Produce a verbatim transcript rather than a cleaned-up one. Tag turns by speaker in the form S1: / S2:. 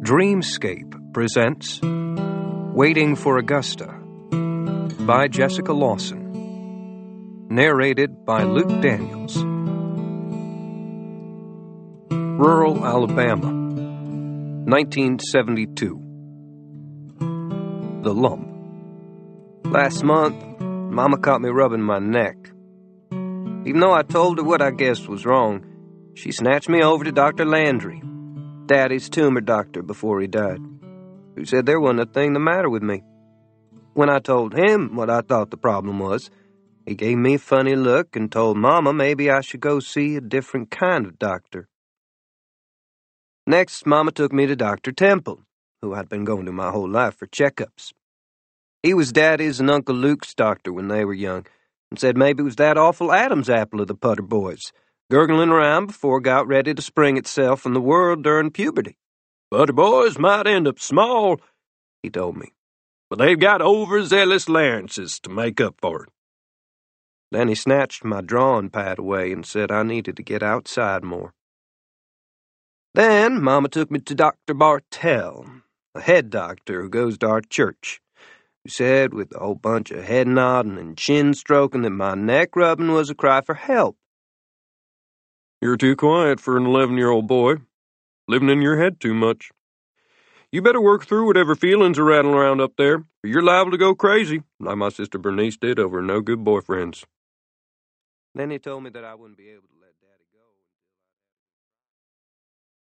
S1: Dreamscape presents Waiting for Augusta by Jessica Lawson. Narrated by Luke Daniels. Rural Alabama, nineteen seventy-two. The Lump. Last month, Mama caught me rubbing my neck. Even though I told her what I guessed was wrong, she snatched me over to Doctor Landry, Daddy's tumor doctor before he died, who said there wasn't a thing the matter with me. When I told him what I thought the problem was, he gave me a funny look and told Mama maybe I should go see a different kind of doctor. Next, Mama took me to Doctor Temple, who I'd been going to my whole life for checkups. He was Daddy's and Uncle Luke's doctor when they were young, and said maybe it was that awful Adam's apple of the Putter boys, gurgling around before it got ready to spring itself on the world during puberty. Putter boys might end up small, he told me, but they've got overzealous larynxes to make up for it. Then he snatched my drawing pad away and said I needed to get outside more. Then Mama took me to Doctor Bartell, a head doctor who goes to our church, who said with a whole bunch of head nodding and chin stroking that my neck rubbing was a cry for help. You're too quiet for an eleven-year-old boy, living in your head too much. You better work through whatever feelings are rattling around up there, or you're liable to go crazy, like my sister Bernice did over no good boyfriends. Then he told me that I wouldn't be able to